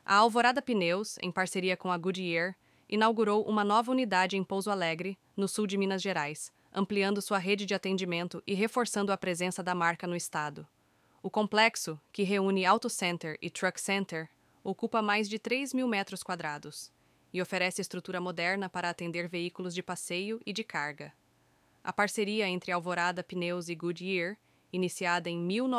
A Alvorada Pneus, em parceria com a Goodyear, inaugurou uma nova unidade em Pouso Alegre, no sul de Minas Gerais, ampliando sua rede de atendimento e reforçando a presença da marca no estado. O complexo, que reúne Auto Center e Truck Center, ocupa mais de 3.000 metros quadrados e oferece estrutura moderna para atender veículos de passeio e de carga. A parceria entre Alvorada Pneus e Goodyear, iniciada em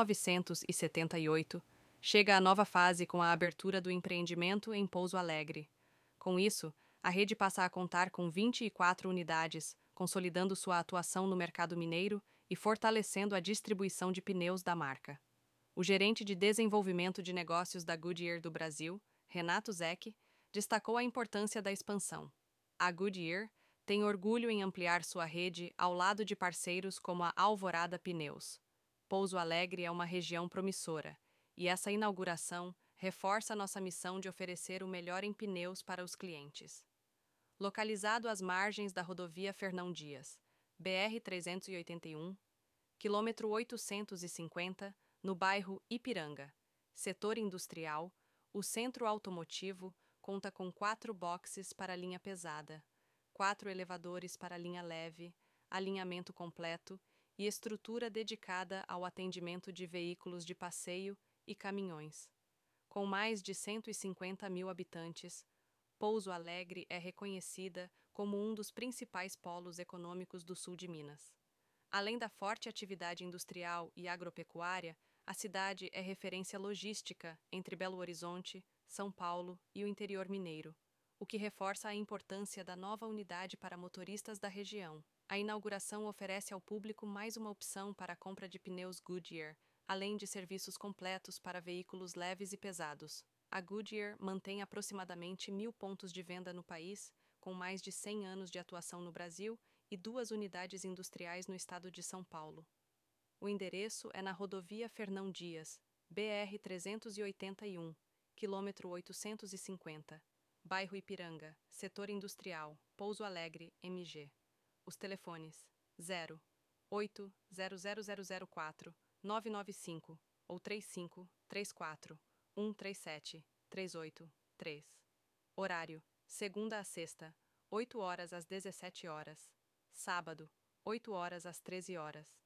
1978, chega à nova fase com a abertura do empreendimento em Pouso Alegre. Com isso, a rede passa a contar com 24 unidades, consolidando sua atuação no mercado mineiro e fortalecendo a distribuição de pneus da marca. O gerente de desenvolvimento de negócios da Goodyear do Brasil, Renato Zec, destacou a importância da expansão. A Goodyear tem orgulho em ampliar sua rede ao lado de parceiros como a Alvorada Pneus. Pouso Alegre é uma região promissora, e essa inauguração reforça nossa missão de oferecer o melhor em pneus para os clientes. Localizado às margens da rodovia Fernão Dias, BR-381, quilômetro 850, no bairro Ipiranga, setor industrial, o centro automotivo conta com 4 boxes para a linha pesada, 4 elevadores para a linha leve, alinhamento completo e estrutura dedicada ao atendimento de veículos de passeio e caminhões. Com mais de 150.000 habitantes, Pouso Alegre é reconhecida como um dos principais polos econômicos do sul de Minas. Além da forte atividade industrial e agropecuária, a cidade é referência logística entre Belo Horizonte, São Paulo e o interior mineiro, o que reforça a importância da nova unidade para motoristas da região. A inauguração oferece ao público mais uma opção para a compra de pneus Goodyear, além de serviços completos para veículos leves e pesados. A Goodyear mantém aproximadamente 1.000 pontos de venda no país, com mais de 100 anos de atuação no Brasil e 2 unidades industriais no estado de São Paulo. O endereço é na rodovia Fernão Dias, BR-381, quilômetro 850, bairro Ipiranga, setor industrial, Pouso Alegre, MG. Os telefones 0 80004 995 ou 35 34 137 38 3. Horário: segunda a sexta, 8 horas às 17 horas. Sábado, 8 horas às 13 horas.